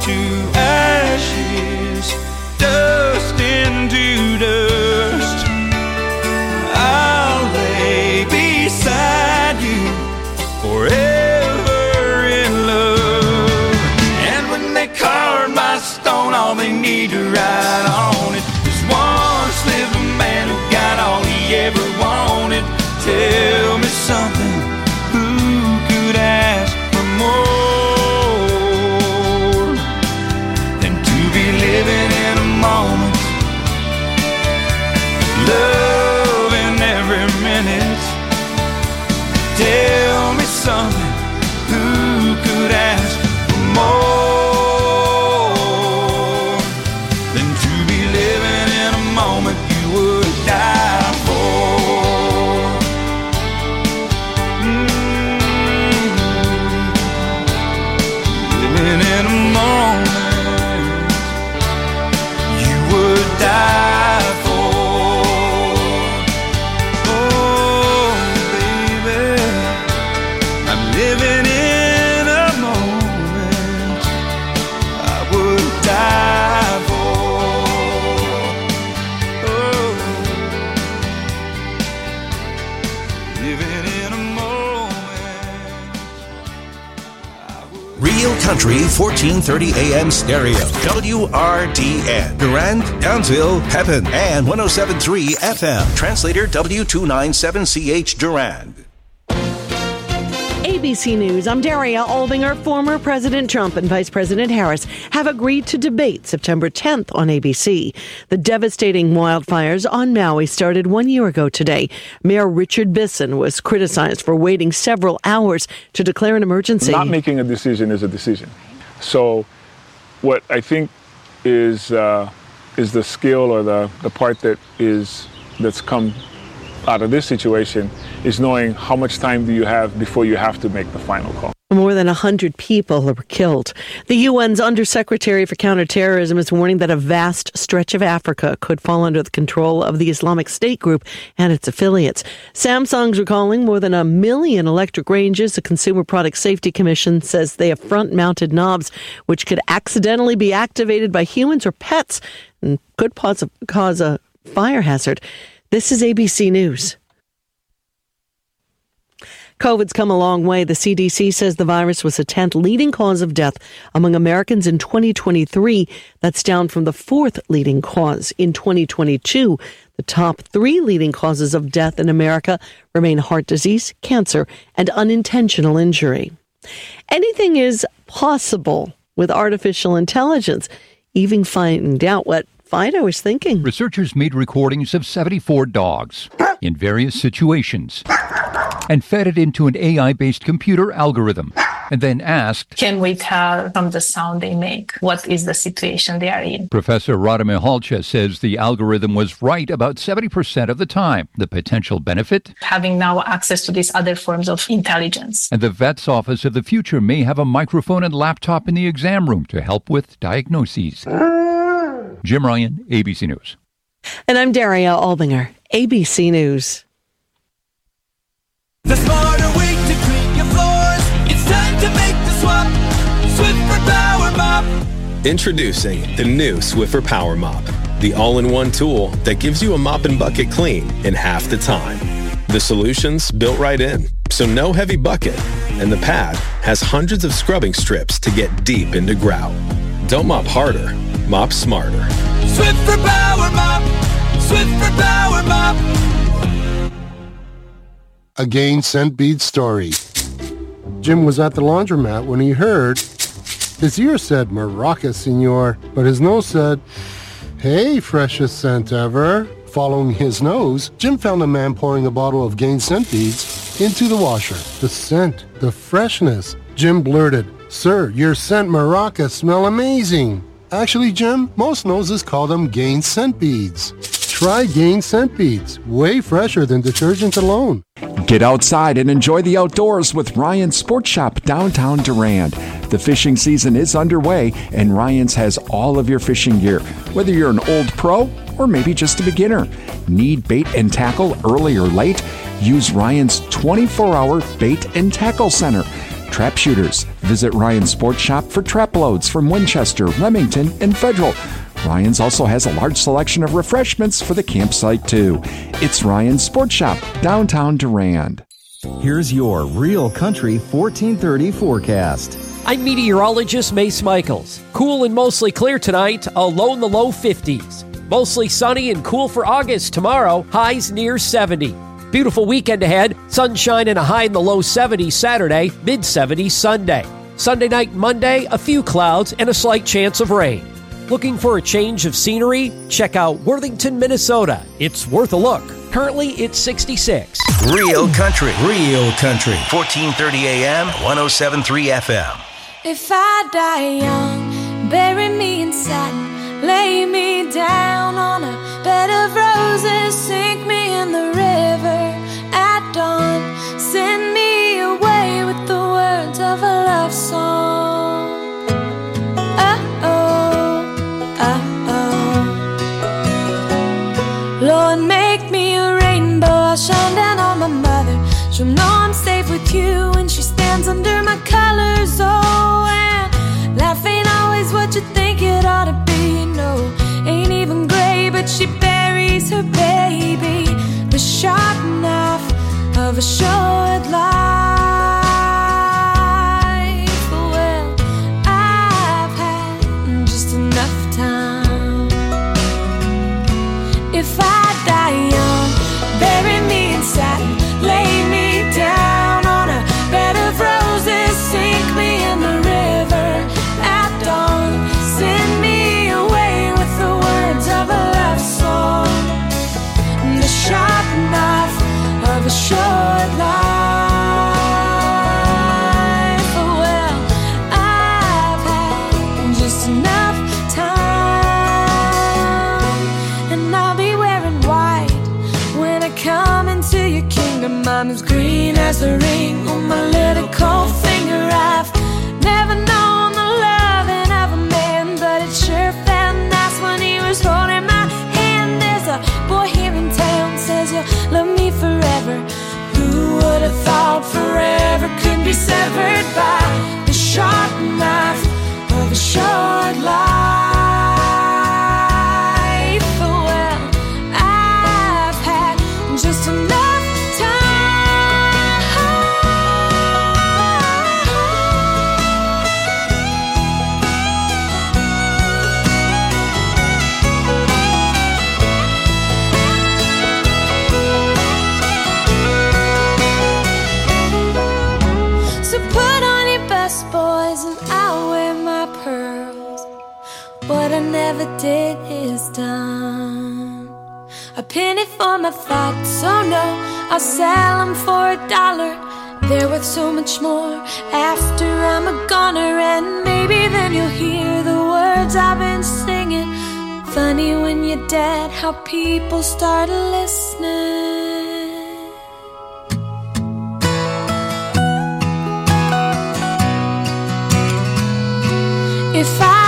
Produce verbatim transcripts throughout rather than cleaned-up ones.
to ashes, dust into dust. I'll lay beside you forever in love. And when they carve my stone, all they need to write on it is once lived a man who got all he ever wanted. Tell me something, who could ask for more than to be living in a moment, loving every minute? Tell me something, who could ask for more than to be living in a moment you would die for? In a moment you would die for. Oh baby, I'm living in a moment I would die for. Oh, living in a moment I would. Real Country fourteen thirty A M stereo. W R D N. Durand, Downsville, Pepin, and one oh seven point three F M. Translator W two ninety-seven C H Durand. A B C News, I'm Daria Albinger. Former President Trump and Vice President Harris have agreed to debate September tenth on A B C. The devastating wildfires on Maui started one year ago today. Mayor Richard Bisson was criticized for waiting several hours to declare an emergency. Not making a decision is a decision. So what I think is uh, is the skill or the, the part that is that's come out of this situation is knowing how much time do you have before you have to make the final call. More than one hundred people were killed. The U N's Undersecretary for Counterterrorism is warning that a vast stretch of Africa could fall under the control of the Islamic State group and its affiliates. Samsung's recalling more than a million electric ranges. The Consumer Product Safety Commission says they have front-mounted knobs which could accidentally be activated by humans or pets and could cause a, cause a fire hazard. This is A B C News. COVID's come a long way. The C D C says the virus was the tenth leading cause of death among Americans in twenty twenty-three. That's down from the fourth leading cause in twenty twenty-two. The top three leading causes of death in America remain heart disease, cancer, and unintentional injury. Anything is possible with artificial intelligence. Even find out what Fido is thinking. Researchers made recordings of seventy-four dogs in various situations and fed it into an A I-based computer algorithm and then asked, can we tell from the sound they make what is the situation they are in? Professor Radha Mihalcha says the algorithm was right about seventy percent of the time. The potential benefit? Having now access to these other forms of intelligence. And the vet's office of the future may have a microphone and laptop in the exam room to help with diagnoses. Jim Ryan, A B C News. And I'm Daria Albinger, A B C News. The smarter way to clean your floors. It's time to make the swap. Swiffer Power Mop. Introducing the new Swiffer Power Mop, the all-in-one tool that gives you a mop and bucket clean in half the time. The solution's built right in, so no heavy bucket, and the pad has hundreds of scrubbing strips to get deep into grout. Don't mop harder, mop smarter. Swiffer Power Mop. Swiffer Power Mop. A Gain Scent Bead story. Jim was at the laundromat when he heard his ear said, "Maraca, senor," but his nose said, "Hey, freshest scent ever." Following his nose, Jim found a man pouring a bottle of Gain Scent Beads into the washer. The scent, the freshness. Jim blurted, "Sir, your scent Maraca smell amazing." Actually, Jim, most noses call them Gain Scent Beads. Try Gain Scent Beads, way fresher than detergent alone. Get outside and enjoy the outdoors with Ryan's Sports Shop downtown Durand. The fishing season is underway, and Ryan's has all of your fishing gear, whether you're an old pro or maybe just a beginner. Need bait and tackle early or late? Use Ryan's twenty-four hour Bait and Tackle Center. Trap shooters. Visit Ryan's Sports Shop for trap loads from Winchester, Remington, and Federal. Ryan's also has a large selection of refreshments for the campsite, too. It's Ryan's Sports Shop, downtown Durand. Here's your Real Country fourteen thirty forecast. I'm meteorologist Mace Michaels. Cool and mostly clear tonight, a low in the low fifties. Mostly sunny and cool for August tomorrow, highs near seventy. Beautiful weekend ahead, sunshine and a high in the low seventies Saturday, mid seventies Sunday. Sunday night and Monday, a few clouds and a slight chance of rain. Looking for a change of scenery? Check out Worthington, Minnesota. It's worth a look. Currently, it's sixty-six. Real Country. Real Country. fourteen thirty A M, one oh seven point three F M. If I die young, bury me in satin, lay me down on a bed of roses, sink me in the river at dawn, send me away with the words of a love song. Lord, make me a rainbow, I'll shine down on my mother. She'll know I'm safe with you when she stands under my colors. Oh, and life ain't always what you think it ought to be. No, ain't even gray, but she buries her baby. The sharp knife of a short life. Well, I've had just enough time. If I die young, bury me in satin, lay me down on a bed of roses, sink me in the river at dawn, send me away with the words of a love song, the sharp knife of a short life. Well, I've had just enough time, and I'll be wearing white when I come into your kingdom. I'm as green as the ring on my little cold finger. I've never known the loving of a man, but it sure felt nice when he was holding my hand. There's a boy here in town says you'll love me forever. Who would have thought forever could be severed by the sharp knife of a short life? Well, I've had just enough never did is done. A penny for my thoughts, oh no, I'll sell them for a dollar. They're worth so much more after I'm a goner. And maybe then you'll hear the words I've been singing. Funny when you're dead how people start listening. If I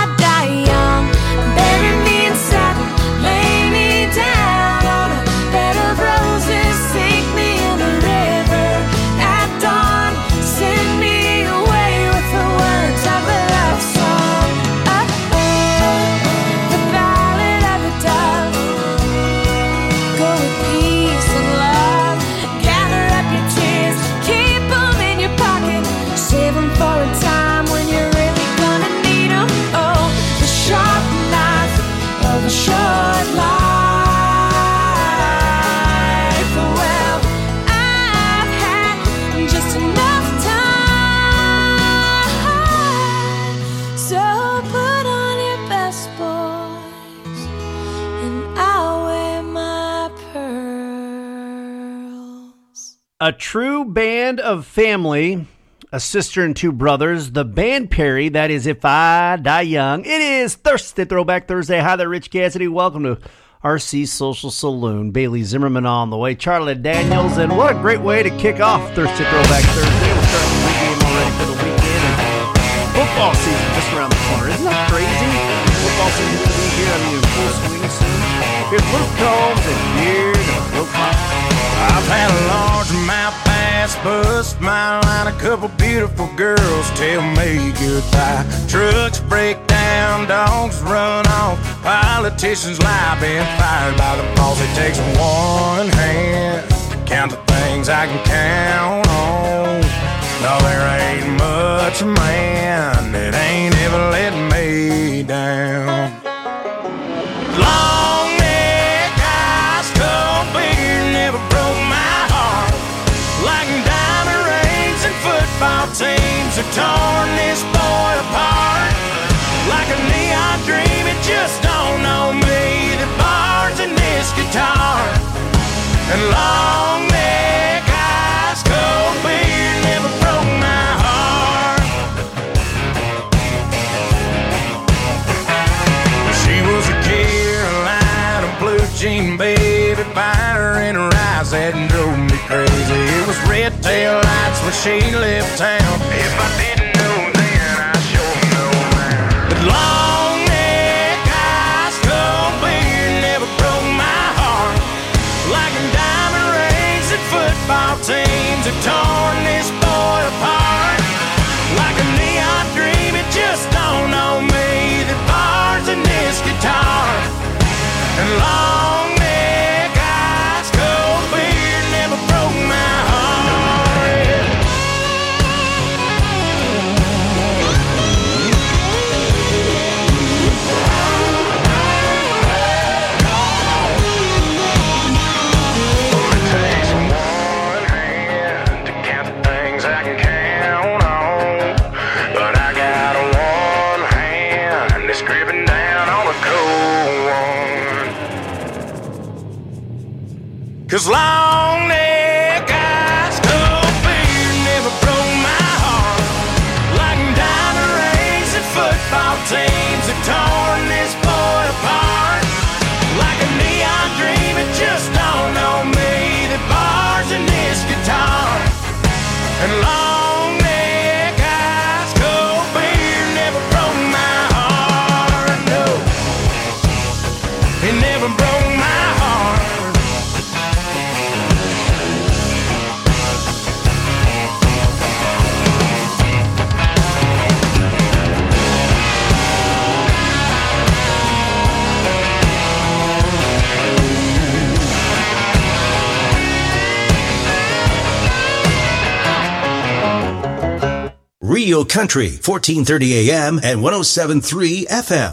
A true band of family, a sister and two brothers, the Band Perry, that is If I Die Young. It is Thursday, Throwback Thursday. Hi there, Rich Cassidy. Welcome to R C Social Saloon. Bailey Zimmerman on the way, Charlie Daniels, and what a great way to kick off Thursday, Throwback Thursday. We're starting the weekend already for the weekend, and football season just around the corner. Isn't that crazy? Football Lawson will be here on you in full swing soon. Here's Luke Combs and Beard and a Broke My Heart. I've had a largemouth bass bust my line. A couple beautiful girls tell me goodbye. Trucks break down, dogs run off. Politicians lie, been fired by the boss. It takes one hand to count the things I can count on. No, there ain't much man that ain't ever let me down. Long neck, ice cold beer never broke my heart. Like diamond rings and football teams have torn this boy apart. Like a neon dream, it just don't know me. The bars in this guitar. And long neck, ice cold beer never broke my heart. She was a Carolina blue jean baby, fire in her eyes that drove me crazy. It was red tail lights when she left town. If I didn't know then, I sure know now. But long neck, ice cold beer never broke my heart. Like diamond rings and football teams have torn this boy apart. Like a neon dream, it just don't know me. The bars in this guitar. And long neck, ice cold beer never broke my heart. It takes one hand to count the things I can count on. But I got one hand that's gripping down on a cold one. 'Cause long neck, ice cold beer never broke my heart. Like diamond rings and football teams have torn this boy apart. Like a neon dream, it just don't know me. The bars in this guitar. And long neck, ice cold beer never broke my heart. No, it never broke my heart. Rio Country, fourteen thirty A M and one oh seven point three F M.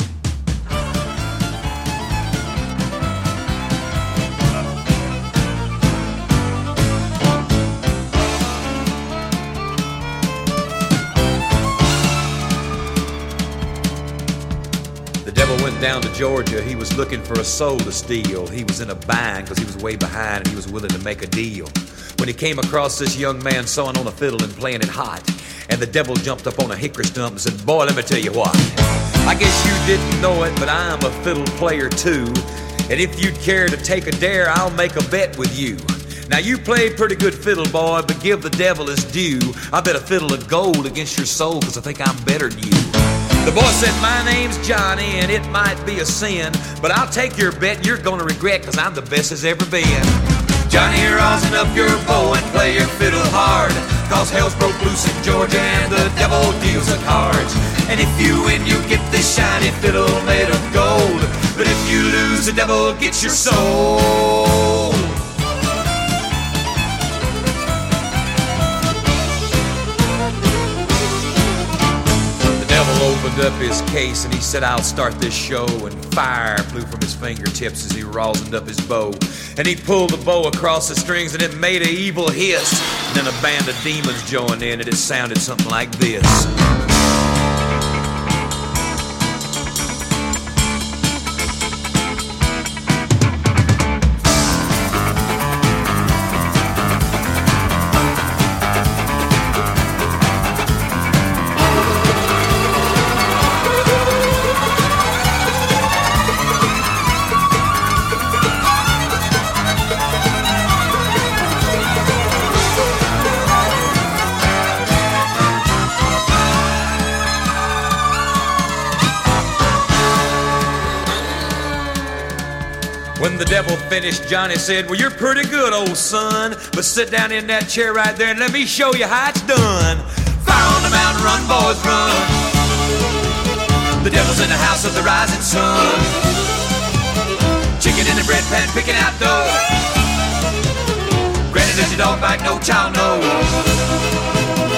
The devil went down to Georgia. He was looking for a soul to steal. He was in a bind because he was way behind and he was willing to make a deal. When he came across this young man sawing on a fiddle and playing it hot, and the devil jumped up on a hickory stump and said, "Boy, let me tell you what. I guess you didn't know it, but I'm a fiddle player too. And if you'd care to take a dare, I'll make a bet with you. Now you played pretty good fiddle, boy, but give the devil his due. I bet a fiddle of gold against your soul, because I think I'm better than you." The boy said, "My name's Johnny, and it might be a sin, but I'll take your bet and you're gonna regret, because I'm the best as ever been. Johnny, rosin up your bow and play your fiddle hard, cause hell's broke loose in Georgia and the devil deals the cards. And if you win, you get this shiny fiddle made of gold, but if you lose, the devil gets your soul." The devil opened up his case and he said, "I'll start this show," and fire flew from his fingertips as he rosined up his bow. And he pulled the bow across the strings and it made an evil hiss. And then a band of demons joined in and it sounded something like this. When the devil finished, Johnny said, well, you're pretty good, old son, but sit down in that chair right there and let me show you how it's done. Fire on the mountain, run, boys, run. The devil's in the house of the rising sun. Chicken in the bread pan, picking out dough. Granny, does your dog bite? No child knows.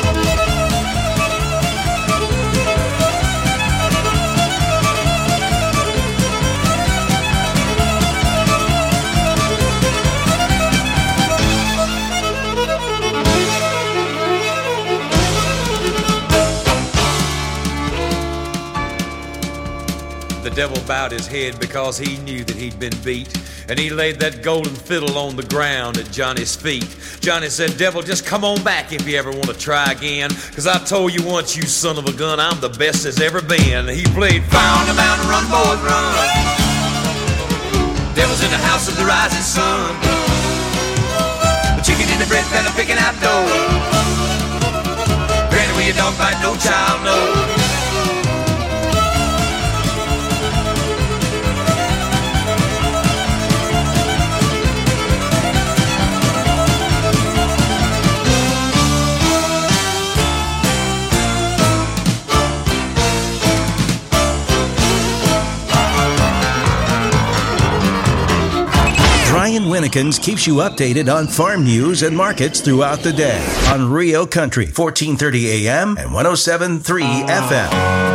The devil bowed his head because he knew that he'd been beat, and he laid that golden fiddle on the ground at Johnny's feet. Johnny said, devil, just come on back if you ever want to try again, cause I told you once, you son of a gun, I'm the best there's ever been. He played Fire on the Mountain, Run, Boys, Run. Devil's in the house of the rising sun. The chicken in the bread pan, picking out dough. Granny, where your dog bite, no child knows. Brian Winnekins keeps you updated on farm news and markets throughout the day on Rio Country, fourteen thirty A M and one oh seven point three F M.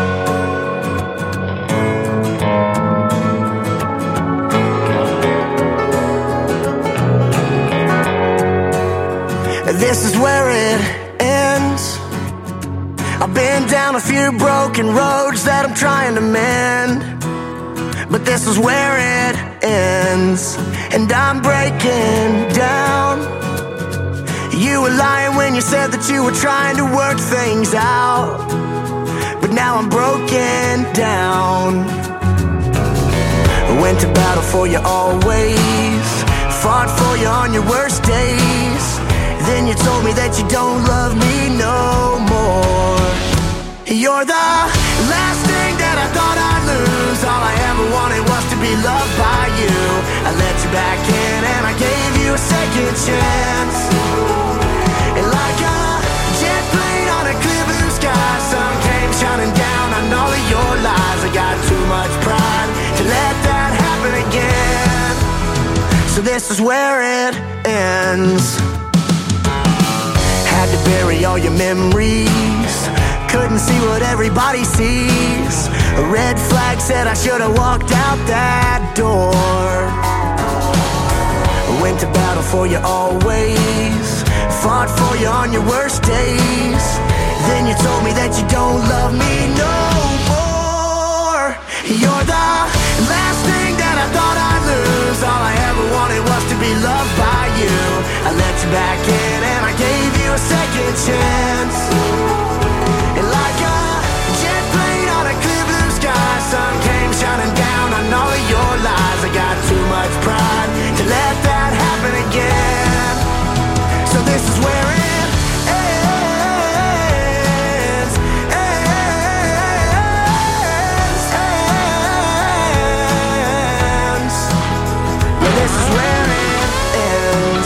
This is where it ends. I've been down a few broken roads that I'm trying to mend, but this is where it ends, and I'm breaking down. You were lying when you said that you were trying to work things out, but now I'm broken down. I went to battle for you always, fought for you on your worst days. Then you told me that you don't love me no more. You're the last thing that I thought I'd lose. All I ever wanted was to be loved by you. I let you back in and I gave you a second chance. And like a jet plane on a clear blue sky, sun came shining down on all of your lies. I got too much pride to let that happen again. So this is where it ends. Had to bury all your memories, couldn't see what everybody sees. A red flag said I should have walked out that door. I went to battle for you always, fought for you on your worst days. Then you told me that you don't love me no more. You're the last thing that I thought I'd lose. All I ever wanted was to be loved by you. I let you back in and I gave you a second chance. And like a jet plane on a clear blue sky, sun came shining down on all of your lies. I got too much pride to let that happen again. So this is where it ends, ends, ends. Yeah, this is where it ends.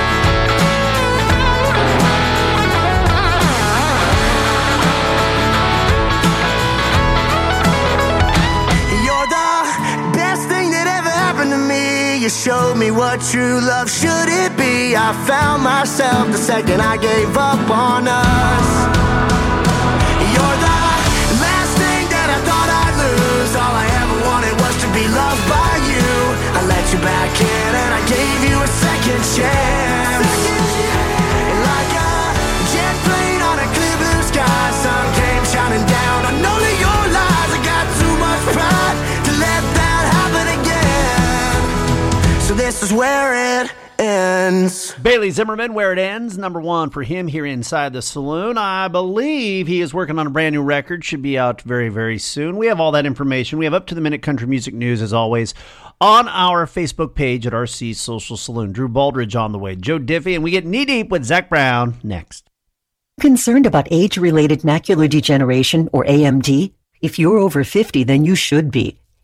You showed me what true love should it be. I found myself the second I gave up on us. You're the last thing that I thought I'd lose. All I ever wanted was to be loved by you. I let you back in and I gave you a second chance. And like a jet plane on a clear blue sky, sun came shining down on all of your lies. I got too much pride to let that happen again. So this is where it ends. Bailey Zimmerman, Where It Ends, number one for him here inside the saloon. I believe he is working on a brand new record. Should be out very, very soon. We have all that information. We have up-to-the-minute country music news, as always, on our Facebook page at R C Social Saloon. Drew Baldridge on the way. Joe Diffie, and we get knee-deep with Zach Brown next. Concerned about age-related macular degeneration, or A M D? If you're over fifty, then you should be.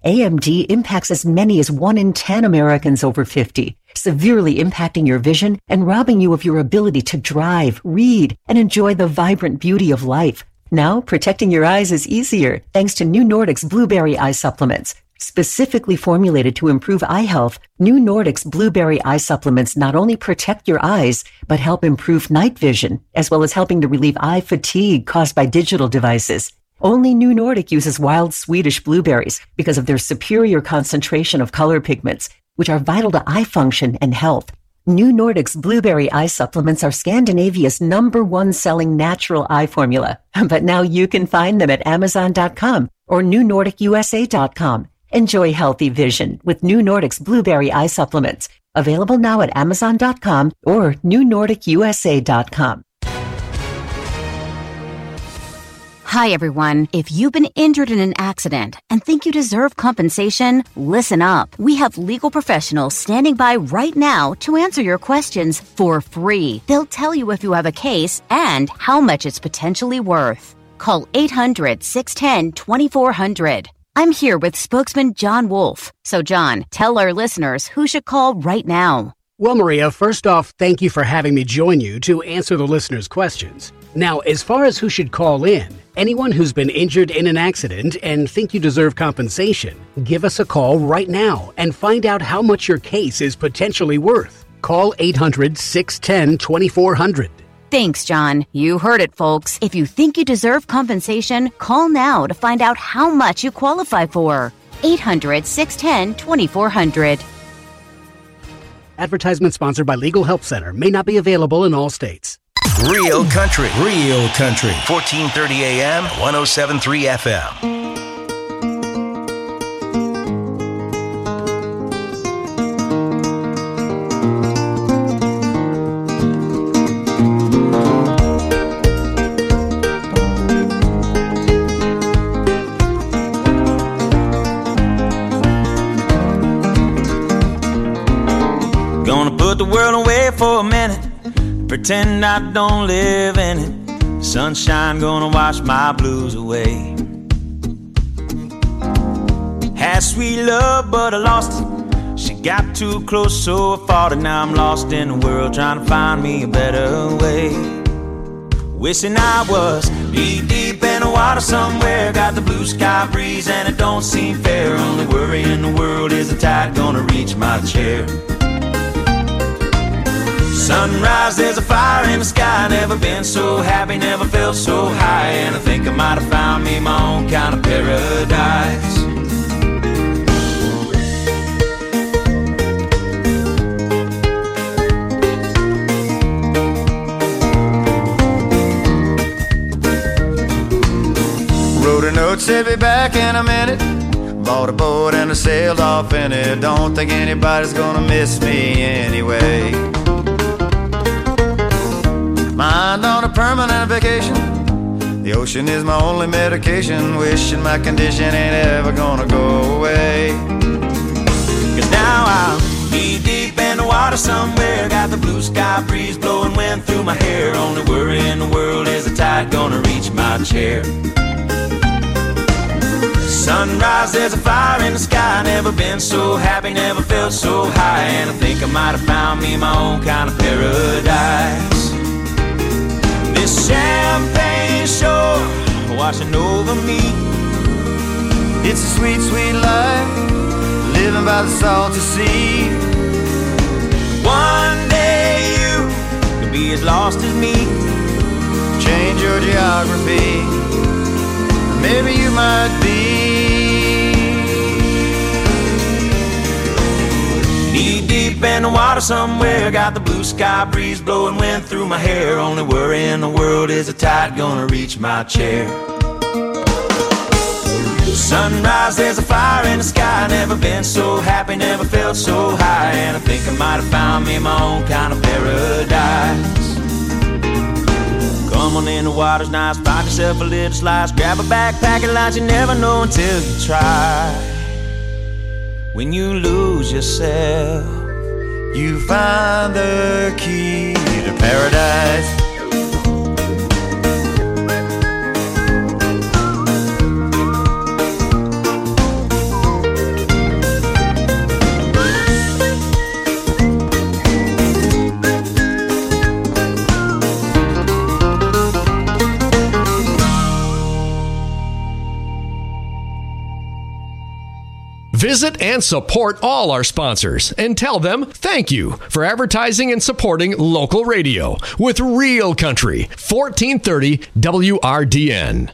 A M D impacts as many as one in ten Americans over fifty, severely impacting your vision and robbing you of your ability to drive, read, and enjoy the vibrant beauty of life. Now, protecting your eyes is easier thanks to New Nordic's Blueberry Eye Supplements. Specifically formulated to improve eye health, New Nordic's Blueberry Eye Supplements not only protect your eyes, but help improve night vision, as well as helping to relieve eye fatigue caused by digital devices. Only New Nordic uses wild Swedish blueberries because of their superior concentration of color pigments, which are vital to eye function and health. New Nordic's Blueberry Eye Supplements are Scandinavia's number one selling natural eye formula. But now you can find them at Amazon dot com or New Nordic U S A dot com. Enjoy healthy vision with New Nordic's Blueberry Eye Supplements. Available now at Amazon dot com or New Nordic U S A dot com. Hi, everyone. If you've been injured in an accident and think you deserve compensation, listen up. We have legal professionals standing by right now to answer your questions for free. They'll tell you if you have a case and how much it's potentially worth. Call eight hundred, six one zero, two four zero zero. I'm here with spokesman John Wolf. So, John, tell our listeners who should call right now. Well, Maria, first off, thank you for having me join you to answer the listeners' questions. Now, as far as who should call in, anyone who's been injured in an accident and think you deserve compensation, give us a call right now and find out how much your case is potentially worth. Call eight hundred, six one zero, two four zero zero. Thanks, John. You heard it, folks. If you think you deserve compensation, call now to find out how much you qualify for. eight hundred, six one zero, two four zero zero. Advertisement sponsored by Legal Help Center. May not be available in all states. Real country, real country. fourteen thirty A M, one oh seven point three F M. Gonna put the world away for a minute, pretend I don't live in it. Sunshine gonna wash my blues away. Had sweet love, but I lost it. She got too close, so I fought it. Now I'm lost in the world, trying to find me a better way. Wishing I was knee deep in the water somewhere. Got the blue sky breeze and it don't seem fair. Only worry in the world is the tide gonna reach my chair. Sunrise, there's a fire in the sky. Never been so happy, never felt so high. And I think I might have found me my own kind of paradise. Wrote a note, said be back in a minute. Bought a boat and I sailed off in it. Don't think anybody's gonna miss me anyway. Mind on a permanent vacation. The ocean is my only medication. Wishing my condition ain't ever gonna go away. Cause now I'm knee deep in the water somewhere. Got the blue sky breeze blowing wind through my hair. Only worry in the world is the tide gonna reach my chair. Sunrise, there's a fire in the sky. Never been so happy, never felt so high. And I think I might have found me my own kind of paradise. This champagne shore washing over me. It's a sweet, sweet life, living by the salty sea. One day you could be as lost as me. Change your geography, maybe you might be. Knee deep in the water somewhere. Got the blue sky breeze blowing wind through my hair. Only worry in the world is the tide gonna reach my chair. Sunrise, there's a fire in the sky. Never been so happy, never felt so high. And I think I might have found me my own kind of paradise. Come on in, the water's nice. Find yourself a little slice. Grab a backpack and lunch. You never know until you try. When you lose yourself, you find the key to paradise. Visit and support all our sponsors and tell them thank you for advertising and supporting local radio with Real Country, fourteen thirty W R D N.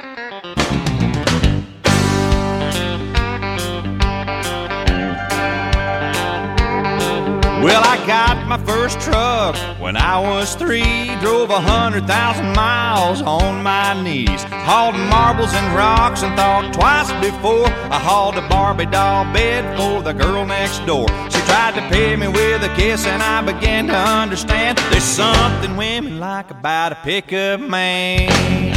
Well, I got my first truck when I was three. Drove a hundred thousand miles on my knees. Hauled marbles and rocks and thought twice before I hauled a Barbie doll bed for the girl next door. She tried to pay me with a kiss and I began to understand there's something women like about a pickup man.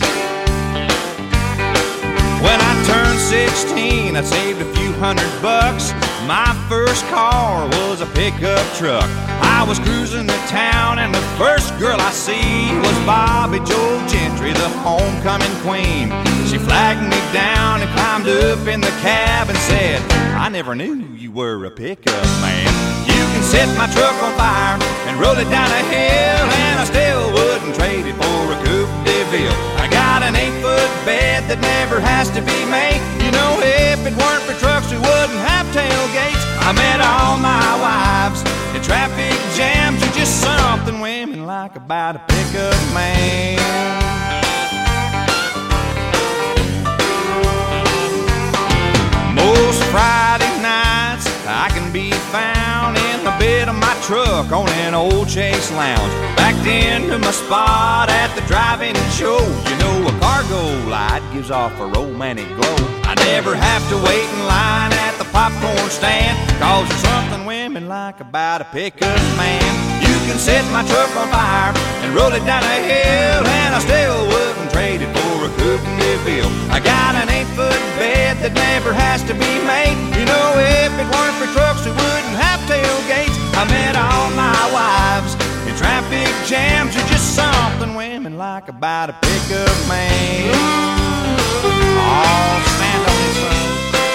When I turned sixteen, I saved a few hundred bucks. My first car was a pickup truck. I was cruising the town and the first girl I see was Bobby Joe Gentry, the homecoming queen. She flagged me down and climbed up in the cab and said, I never knew you were a pickup man. You can set my truck on fire and roll it down a hill, and I still wouldn't trade it for a Coupe de Ville. I got an eight-foot bed that never has to be made. You know, if it weren't for trucks, we wouldn't have tailgates. I met all my wives in traffic jams. There's just something women like about a pickup man. Most Friday nights I can be found in the bed of my truck on an old Chase Lounge, backed into my spot at the drive-in show. You know, a cargo light gives off a romantic glow. I never have to wait in line at the popcorn stand, cause there's something women like about a pickup man. You can set my truck on fire and roll it down a hill, and I still wouldn't trade it for a Coupe de Ville. I got an eight-foot bed that never has to be made. You know, if it weren't for trucks, we wouldn't have tailgates. I met all my wives in traffic jams. There's just something women like about a pickup man. Oh, stand on this one.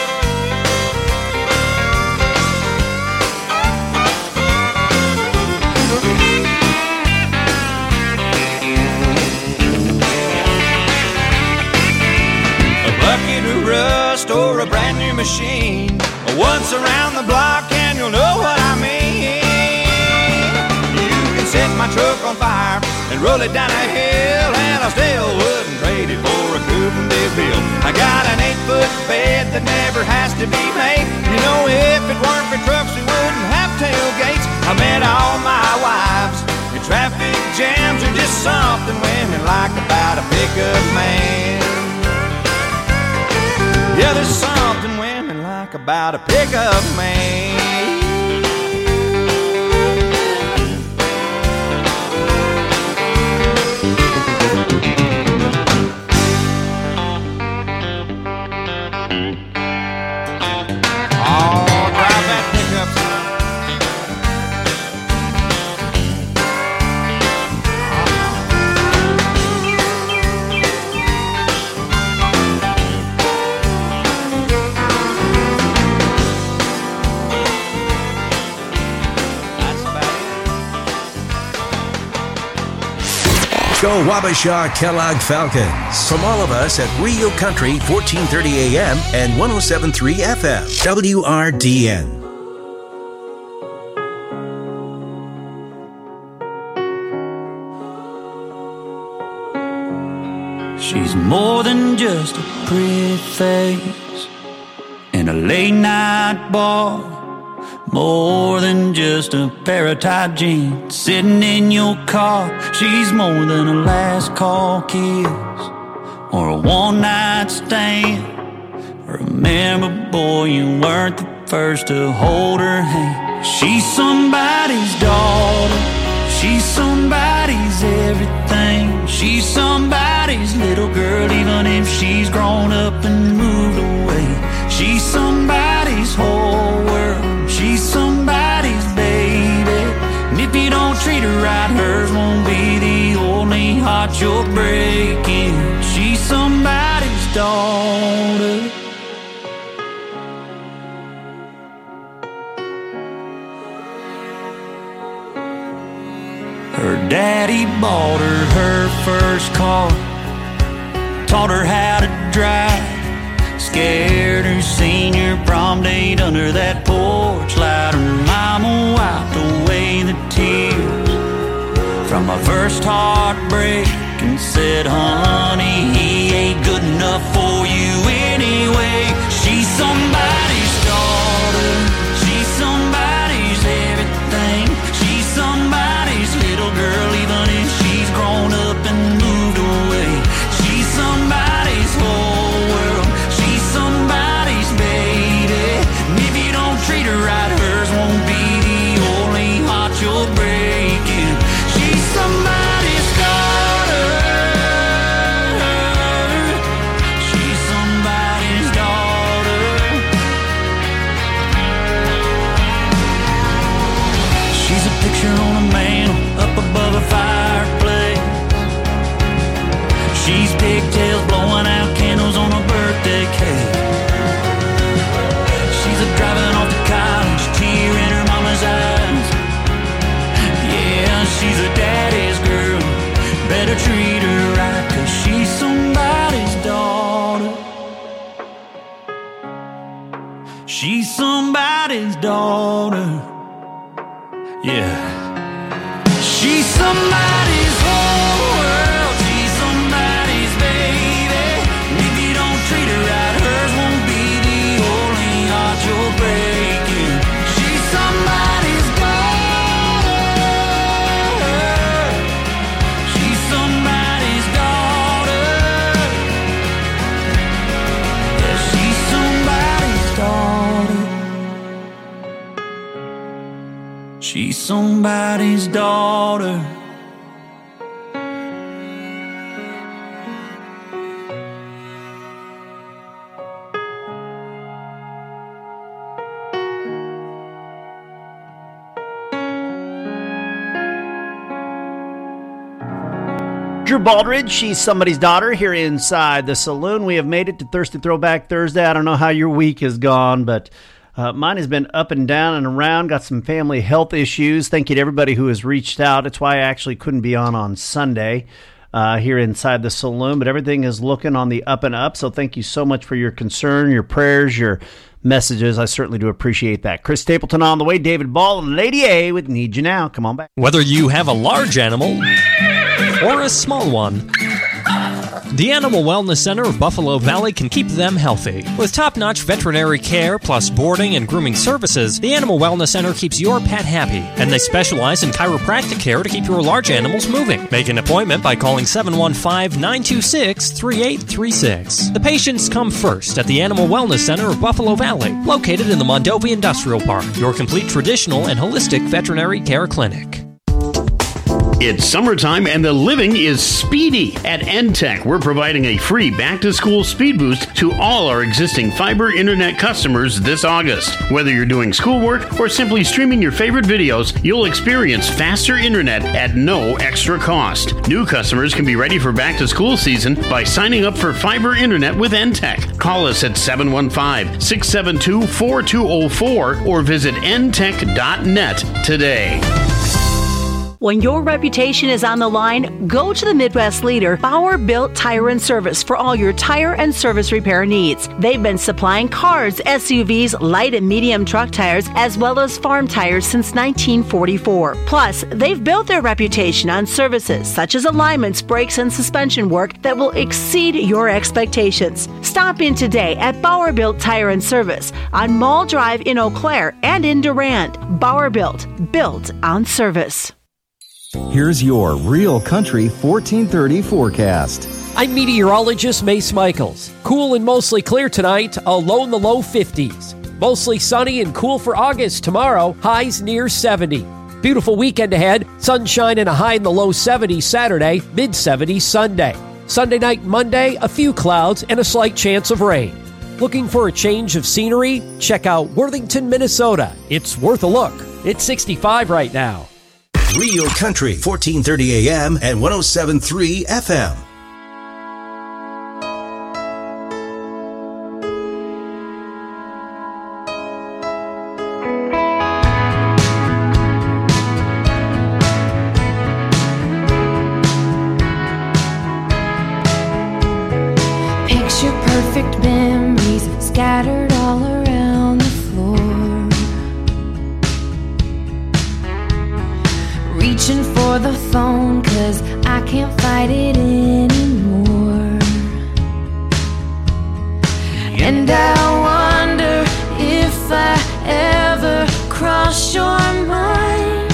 A bucket of rust or a brand new machine, once around the block and you'll know what I mean. You can set my truck on fire and roll it down a hill, and I still wouldn't trade it for a Coupe de Ville. I got an eight-foot bed that never has to be made. You know, if it weren't for trucks, we wouldn't have tailgates. I met all my wives in traffic jams. There's just something women like about a pickup man. Yeah, there's something women like about a pickup man. Oh, drive that pickup, son. Go Wabasha Kellogg Falcons. From all of us at Real Country, fourteen thirty A M and one oh seven point three F M, W R D N. She's more than just a pretty face in a late night bar. More than just a pair of tight jeans sitting in your car. She's more than a last call kiss or a one night stand. Remember, boy, you weren't the first to hold her hand. She's somebody's daughter. She's somebody's everything. She's somebody's little girl, even if she's grown up and moved away. She's somebody's whole world. She's somebody's baby. And if you don't treat her right, hers won't be the only heart you're breaking. She's somebody's daughter. Her daddy bought her her first car, taught her how to drive, scared her senior prom date under that porch light. Her mama wiped away the tears from my first heartbreak and said, honey, he ain't good enough for you anyway. She's somebody's daughter, she's somebody's everything, she's somebody's little girl even if she's grown up and moved away. She's somebody's whole world, she's somebody's baby, and if you don't treat her right, hers won't be the only heart you're breaking. She's somebody's daughter, she's somebody's daughter. She's a picture on a mantle up above a fireplace. She's pigtails blowing out candles on a birthday cake. She's a driving off to college, tear in her mama's eyes. Yeah, she's a daddy's girl, better treat her right, 'cause she's somebody's daughter. She's somebody's daughter. Yeah. She's somebody's whole world, she's somebody's baby, and if you don't treat her right, hers won't be the only heart you're breaking. She's somebody's daughter, she's somebody's daughter. Yeah, she's somebody's daughter. She's somebody's daughter. Drew Baldridge, she's somebody's daughter here inside the saloon. We have made it to Thirsty Throwback Thursday. I don't know how your week has gone, but uh, mine has been up and down and around. Got some family health issues. Thank you to everybody who has reached out. It's why I actually couldn't be on on Sunday uh, here inside the saloon, but everything is looking on the up and up. So thank you so much for your concern, your prayers, your messages. I certainly do appreciate that. Chris Stapleton on the way. David Ball and Lady A with Need You Now. Come on back. Whether you have a large animal or a small one, the Animal Wellness Center of Buffalo Valley can keep them healthy. With top-notch veterinary care plus boarding and grooming services, the Animal Wellness Center keeps your pet happy, and they specialize in chiropractic care to keep your large animals moving. Make an appointment by calling seven one five, nine two six, three eight three six. The patients come first at the Animal Wellness Center of Buffalo Valley, located in the Mondovi Industrial Park, your complete traditional and holistic veterinary care clinic. It's summertime and the living is speedy. At N Tech, we're providing a free back-to-school speed boost to all our existing fiber internet customers this August. Whether you're doing schoolwork or simply streaming your favorite videos, you'll experience faster internet at no extra cost. New customers can be ready for back-to-school season by signing up for fiber internet with N Tech. Call us at seven one five, six seven two, four two zero four or visit n tech dot net today. When your reputation is on the line, go to the Midwest leader, Bauer Built Tire and Service, for all your tire and service repair needs. They've been supplying cars, S U Vs, light and medium truck tires, as well as farm tires since nineteen forty-four. Plus, they've built their reputation on services such as alignments, brakes, and suspension work that will exceed your expectations. Stop in today at Bauer Built Tire and Service on Mall Drive in Eau Claire and in Durand. Bauer Built, built on service. Here's your Real Country fourteen thirty forecast. I'm meteorologist Mace Michaels. Cool and mostly clear tonight, a low in the low fifties. Mostly sunny and cool for August tomorrow, highs near seventy. Beautiful weekend ahead, sunshine and a high in the low seventies Saturday, mid seventies Sunday. Sunday night, Monday, a few clouds and a slight chance of rain. Looking for a change of scenery? Check out Worthington, Minnesota. It's worth a look. It's sixty-five right now. Real Country, fourteen thirty A M and one oh seven point three F M. Picture perfect memories And I wonder if I ever cross your mind.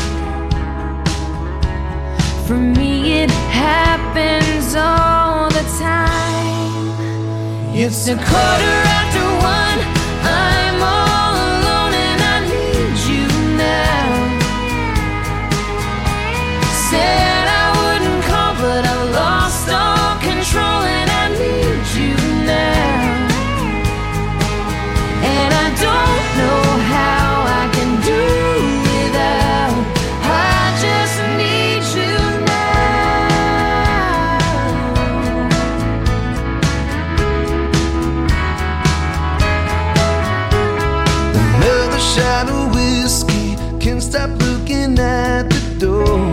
For me it happens all the time. It's a quarter after one, I'm all alone and I need you now. Said I wouldn't call, but I've lost all control and I need you now. And I don't know how I can do without. I just need you now. Another shot of whiskey, can't stop looking at the door.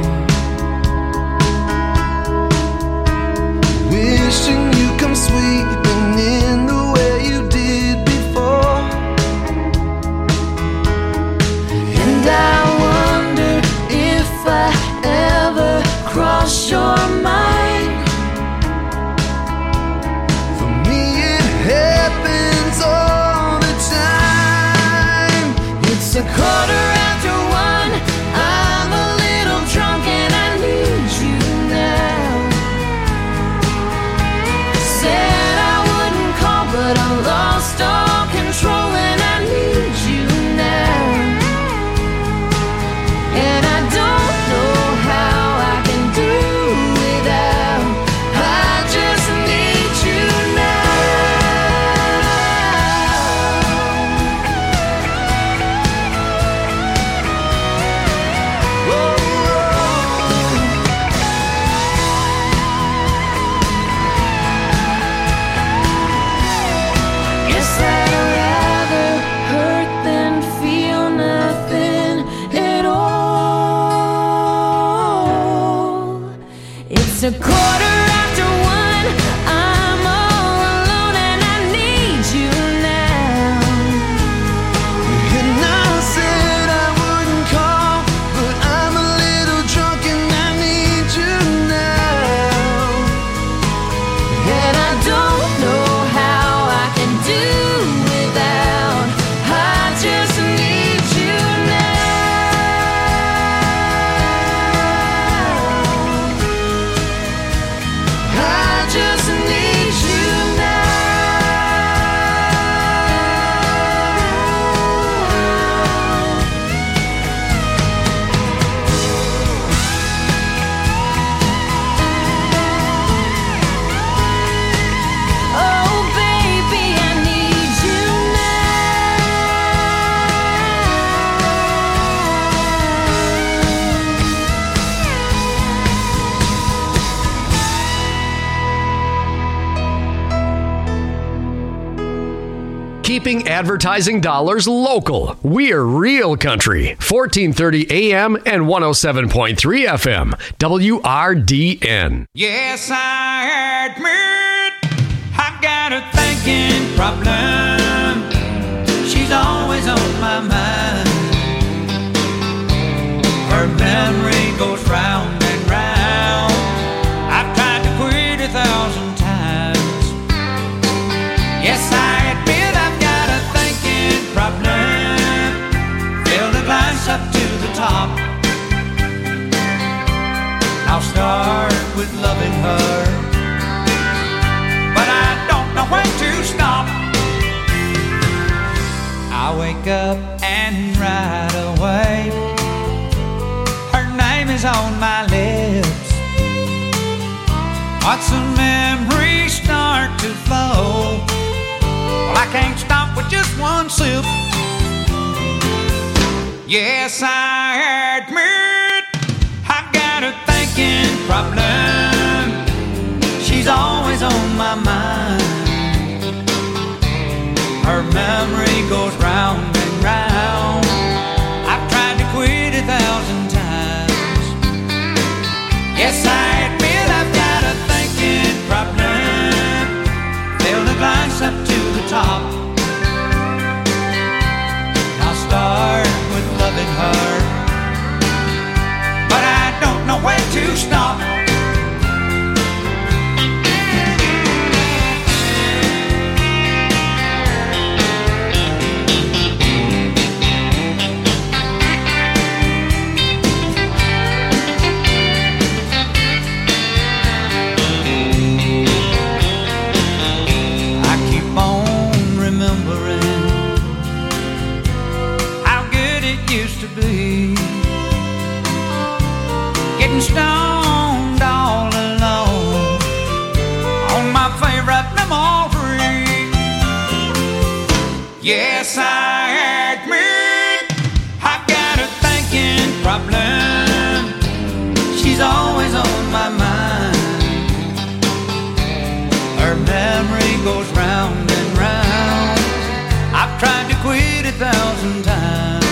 Wishing you come sweeping in the way you did before. And I wonder if I ever cross your mind. For me it happens all the time. It's a quarter after one, I'm a little drunk and I need you now. Said I wouldn't call, but I lost all control and I need you now. And I don't know how I can do without. I just need you Guess I'd rather hurt than feel nothing at all. It's a quarter after one, I'm all alone and I need you now. And I said I wouldn't call, but I'm a little drunk and I need you now. And I don't know how I can do without. I just need you now. I just need you now. Oh baby, I need you Keeping advertising dollars local. We're Real Country. fourteen thirty A M and one oh seven point three F M. W R D N. Yes, I admit I've got a thinking problem. She's always on my mind. Her memory goes round and round. I've tried to quit a thousand times. Yes, I admit I've got a thinking problem. Fill the glass up to the top. I'll start with loving her, but I don't know when to stop. I wake up and right away her name is on my lips. Watch the memories start to flow. Well, I can't stop with just one sip. Yes, I admit I've got a thinking problem. She's always on my mind. Her memory goes round and round. I've tried to quit a thousand times. Yes, I admit I've got a thinking problem. Fill the glass up to the top. I'll start with loving her, but I don't know when to stop. Yes, I admit I've got a thinking problem. She's always on my mind. Her memory goes round and round. I've tried to quit a thousand times.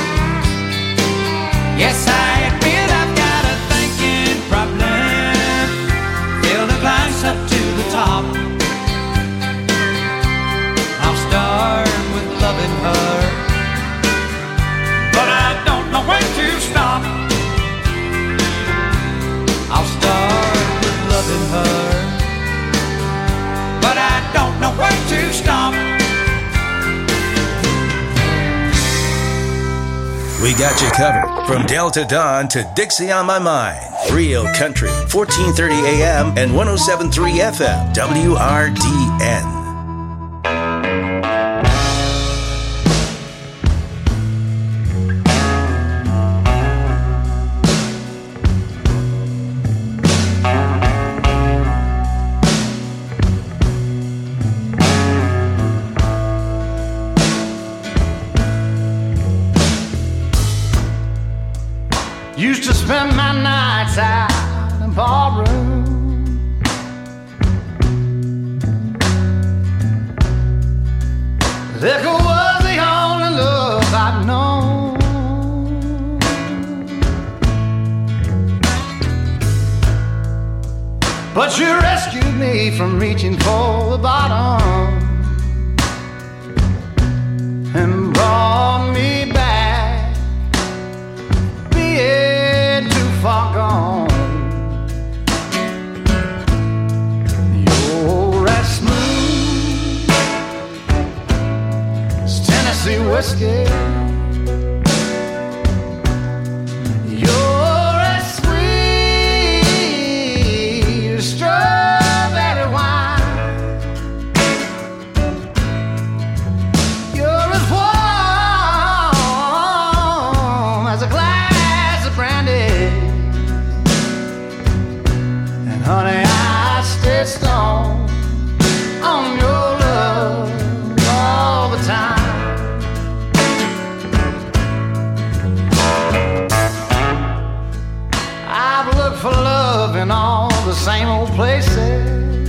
Yes, I admit I've got a thinking problem. Fill the glass up to the top. I'll start with loving her, but I don't know when to stop. I'll start with loving her, but I don't know when to stop. We got you covered from Delta Dawn to Dixie on My Mind. Real Country, fourteen thirty A M and one oh seven point three F M, W R D N. Used to spend my nights out in ballroom. Liquor was the only love I'd known. But you rescued me from reaching for the bottom and brought me back, being too far gone. You're as smooth as Tennessee whiskey. You're as sweet as strawberry wine. You're as warm as a glass of brandy. And honey, I stay strong on your love all the time. I've looked for love in all the same old places.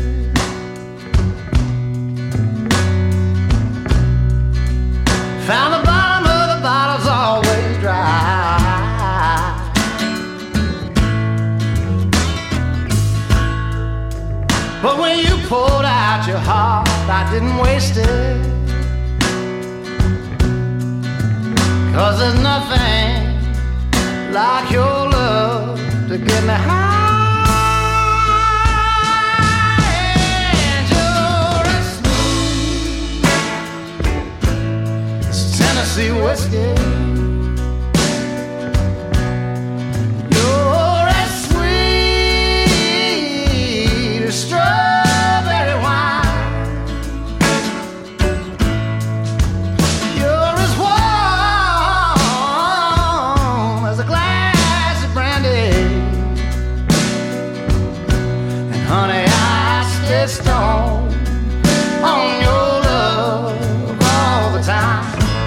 Found the bottom of the bottle's always dry. But when you poured out your heart, I didn't waste it. 'Cause there's nothing like your love to get me high. And you're as smooth as Tennessee whiskey. You're as sweet as strawberry wine. You're as warm as a glass of brandy. And honey, I stay strong on your love all the time.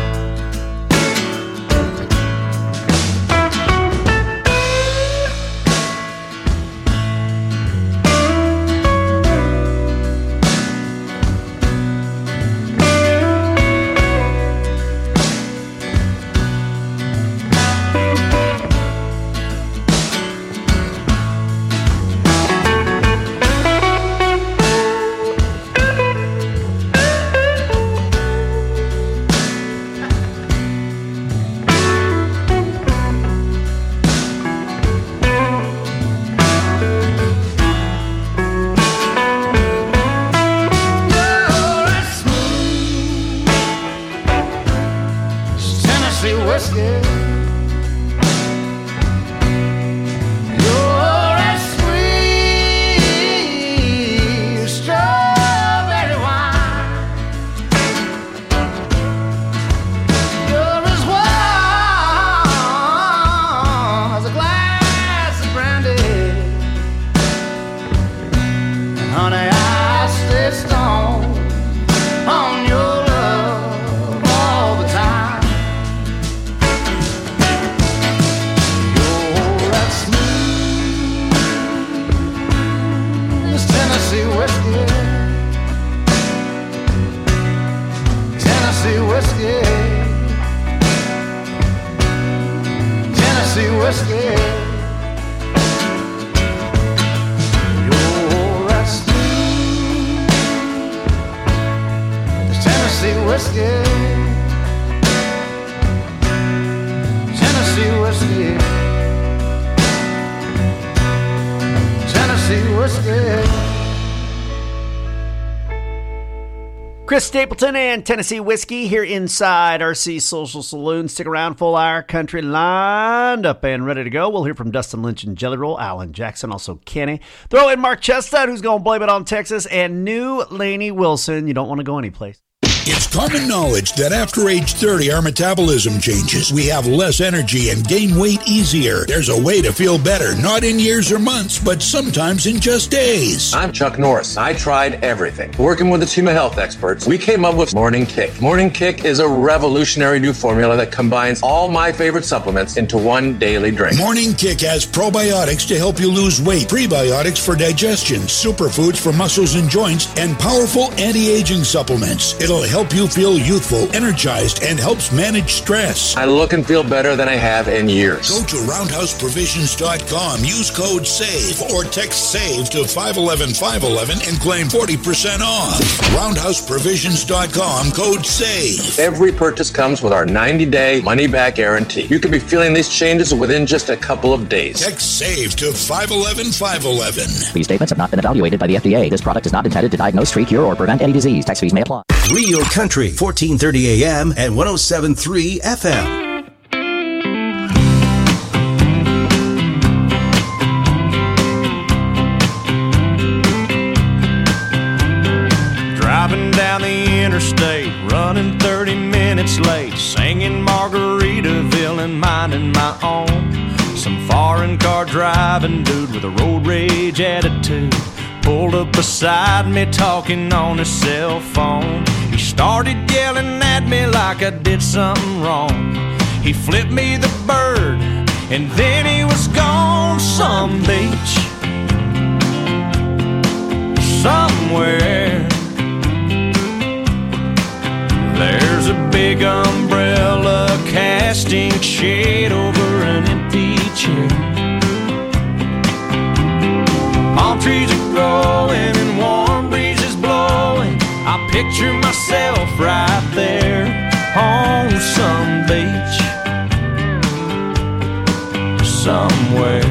You're as smooth as Tennessee whiskey. You're as sweet as strawberry wine. You're as warm as a glass of brandy. And honey, I stay strong on your love all Tennessee whiskey, Tennessee whiskey. You're right, Steve. The Tennessee whiskey, Tennessee whiskey, Tennessee whiskey. Chris Stapleton and Tennessee Whiskey here inside R C Social Saloon. Stick around, full hour country lined up and ready to go. We'll hear from Dustin Lynch and Jelly Roll, Alan Jackson, also Kenny. Throw in Mark Chestnut, who's going to blame it on Texas, and new Lainey Wilson. You don't want to go anyplace. It's common knowledge that after age thirty, our metabolism changes. We have less energy and gain weight easier. There's a way to feel better, not in years or months, but sometimes in just days. I'm Chuck Norris. I tried everything. Working with a team of health experts, we came up with Morning Kick. Morning Kick is a revolutionary new formula that combines all my favorite supplements into one daily drink. Morning Kick has probiotics to help you lose weight, prebiotics for digestion, superfoods for muscles and joints, and powerful anti-aging supplements. It'll help you feel youthful, energized, and helps manage stress. I look and feel better than I have in years. Go to roundhouse provisions dot com, use code SAVE, or text SAVE to five one one five one one and claim forty percent off. roundhouse provisions dot com, code SAVE. Every purchase comes with our ninety-day money-back guarantee. You can be feeling these changes within just a couple of days. Text SAVE to five one one five one one. These statements have not been evaluated by the F D A. This product is not intended to diagnose, treat, cure, or prevent any disease. Tax fees may apply. Real Country, fourteen thirty A M and one oh seven point three F M. Driving down the interstate, running thirty minutes late, singing Margaritaville and minding my own. Some foreign car driving dude with a road rage attitude pulled up beside me talking on his cell phone. He started yelling at me like I did something wrong. He flipped me the bird and then he was gone. Some beach somewhere, there's a big umbrella casting shade over an empty chair. Palm trees are growing and warm breezes blowing. I picture myself right there on some beach somewhere.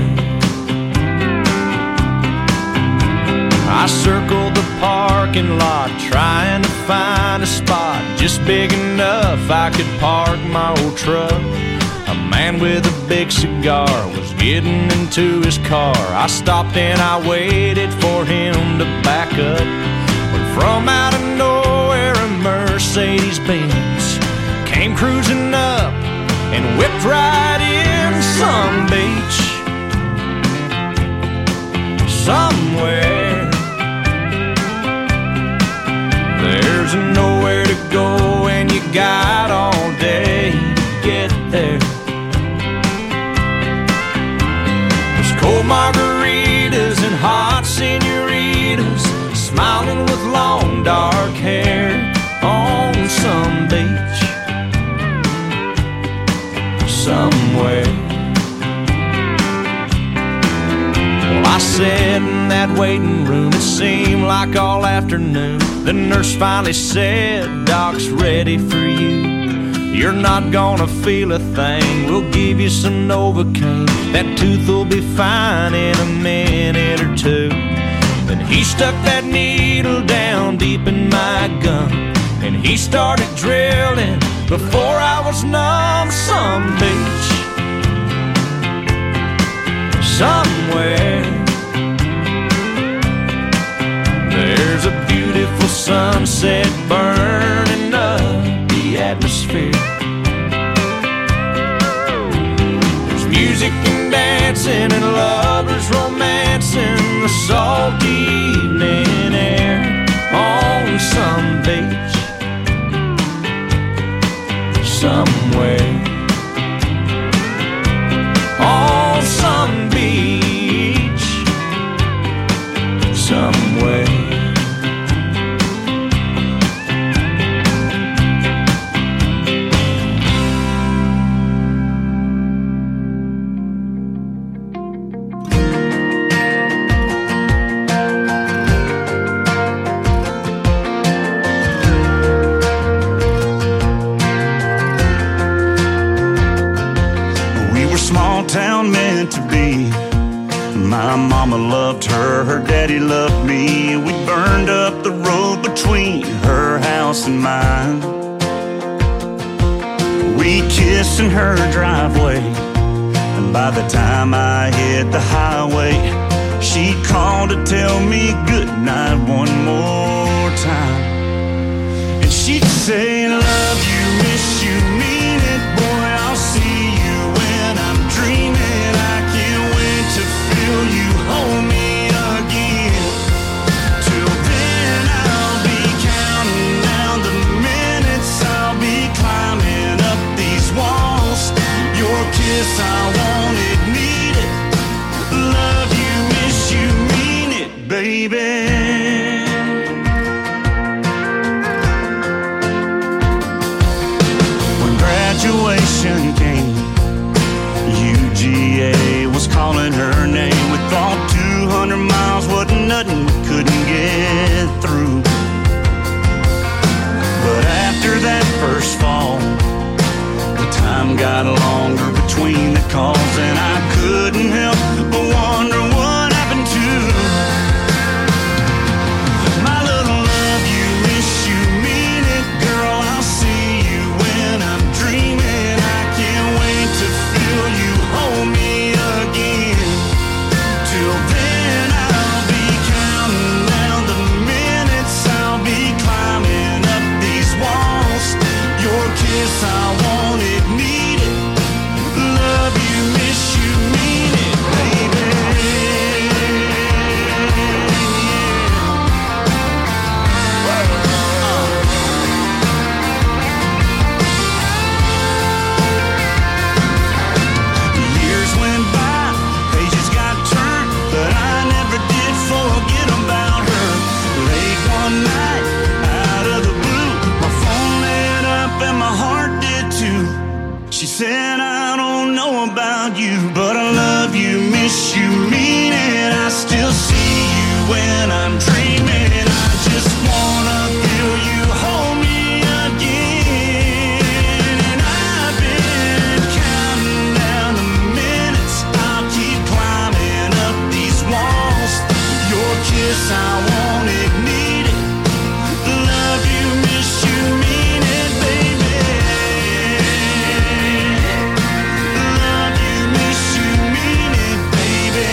I circled the parking lot trying to find a spot just big enough I could park my old truck. A man with a big cigar was getting into his car. I stopped and I waited for him to back up. When from out of nowhere a Mercedes-Benz came cruising up and whipped right in. Some beach somewhere, there's nowhere to go and you got all day to get there. There's cold margaritas and hot senoritas smiling with long dark hair on some beach somewhere. Well, I sat in that waiting room, it seemed like all afternoon. The nurse finally said, Doc's ready for you. You're not gonna feel a thing, we'll give you some Novocaine. That tooth will be fine in a minute or two. Then he stuck that needle down deep in my gum, and he started drilling before I was numb. Some beach somewhere, there's a beautiful sunset burning up the atmosphere. There's music and dancing and lovers romancing the salty evening air on some beach somewhere. On some beach somewhere. town meant to be. My mama loved her, her daddy loved me. We burned up the road between her house and mine. We kissed in her driveway, and by the time I hit the highway, she called to tell me goodnight one more time. And she'd say, love you, miss you, mean it, boy, I'll see you when I'm dreaming. I can't wait to feel you hold me again. Till then I'll be counting down the minutes, I'll be climbing up these walls. Your kiss, I want it, need it. Love you, miss you, mean it, baby. Graduation came, U G A was calling her name. We thought two hundred miles wasn't nothing we couldn't get through. But after that first fall, the time got longer between the calls, and I couldn't help but wonder what happened to my little love you, miss you, mean it, girl, I'll see you when I'm dreaming. I can't wait to feel you hold me again. Till then I'll be counting down the minutes, I'll be climbing up these walls. Your kiss, I want it, need it. Love you, miss you, mean it, baby. Years went by, pages got turned, but I never did forget about her. Late one night, out of the blue, my phone lit up and my heart did too. She said, I don't know about you, but I love you, miss you, mean it. I still see you when I'm dreaming. I just wanna feel you hold me again. And I've been counting down the minutes, I'll keep climbing up these walls. Your kiss, I want it, need it. Love you, miss you, mean it, baby. Love you, miss you, mean it, baby.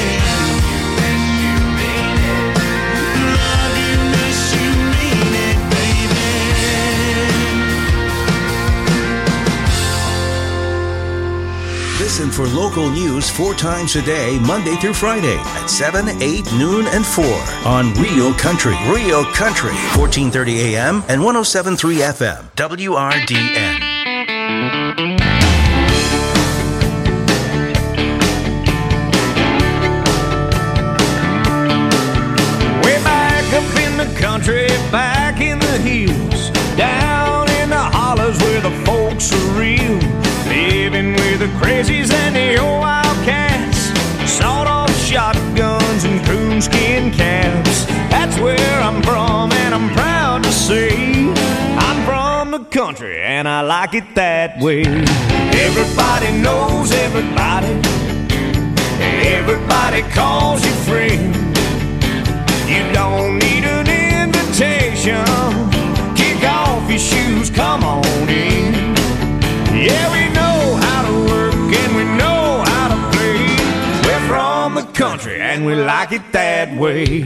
Love you, miss you, mean it, baby. Listen for local news four times a day, Monday through Friday at seven, eight, noon, and four on Real Country. Real Country, fourteen thirty A M and one oh seven point three F M, W R D N. Way back up in the country, back in the hills, down in the hollers where the folks are real, living with the crazies and the old wildcats, sawed-off shotguns and coonskin caps. That's where I'm from, and I'm proud to say I'm from the country, and I like it that way. Everybody knows everybody, everybody calls you friend. You don't need an invitation, kick off your shoes, come on in. Yeah, we know how to work and we know how to play. We're from the country and we like it that way.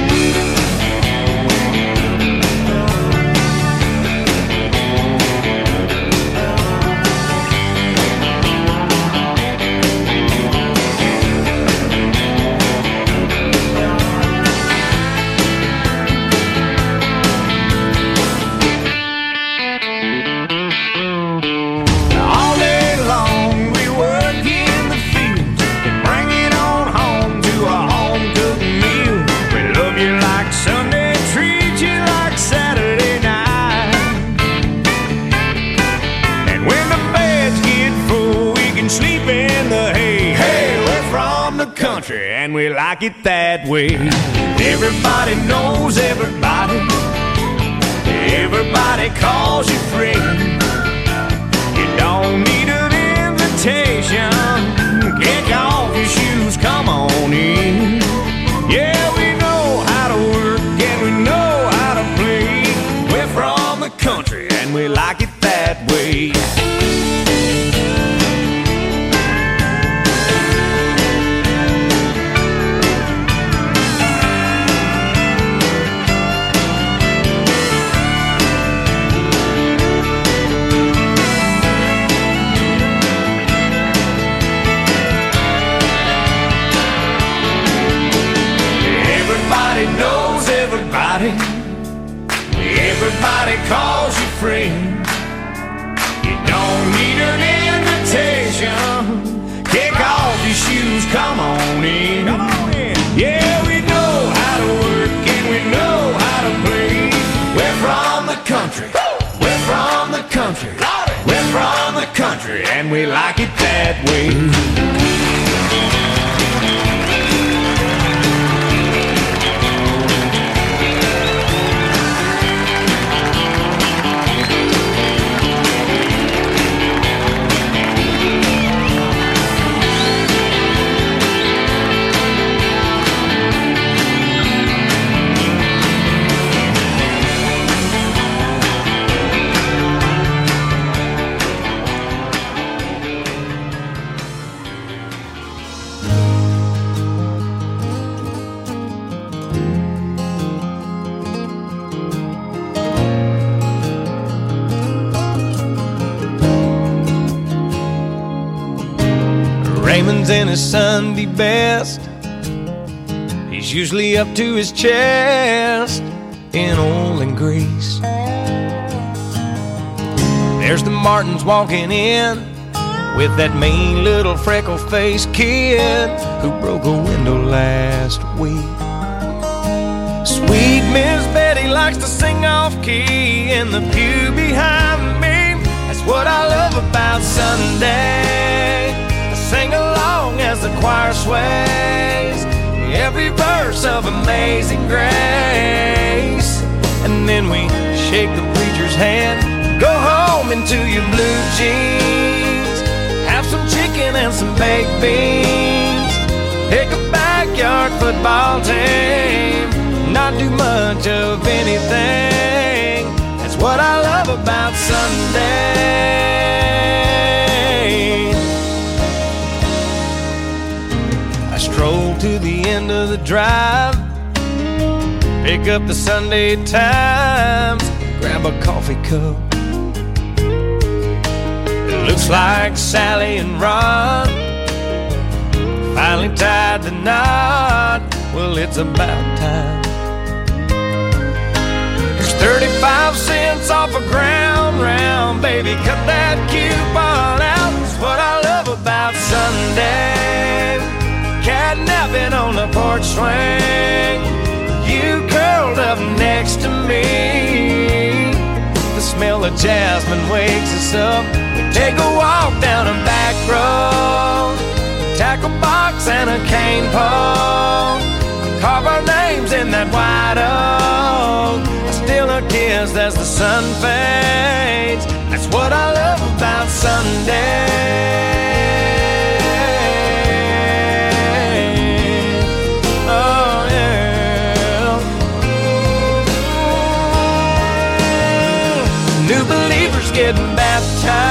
And we like it that way. Everybody knows everybody, everybody calls you friend. You don't need an invitation, kick that way. Everybody knows everybody. Everybody calls you friend. You don't need an invitation. Kick off your shoes, come on in. Come on in. Yeah, we know how to work and we know how to play. We're from the country. We're from the country. We're from the country and we like it that way. Raymond's in his Sunday best. He's usually up to his chest in oil and grease. There's the Martins walking in with that mean little freckle-faced kid who broke a window last week. Sweet Miss Betty likes to sing off-key in the pew behind me. That's what I love about Sunday. Sing along as the choir sways every verse of Amazing Grace. And then we shake the preacher's hand, go home into your blue jeans, have some chicken and some baked beans, pick a backyard football team, not do much of anything. That's what I love about Sunday. Stroll to the end of the drive, pick up the Sunday Times, grab a coffee cup. It looks like Sally and Ron finally tied the knot. Well, it's about time. Here's thirty-five cents off a ground round, baby, cut that coupon out. That's what I love about Sunday. Catnapping on the porch swing, you curled up next to me. The smell of jasmine wakes us up. We take a walk down a back road, tackle box and a cane pole, carve our names in that white oak. I steal a kiss as the sun fades. That's what I love about Sunday. Getting baptized,